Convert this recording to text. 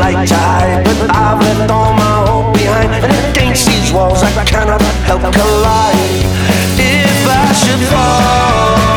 like to hide, but I've left all my hope behind, and against these walls I cannot help collide. If I should fall,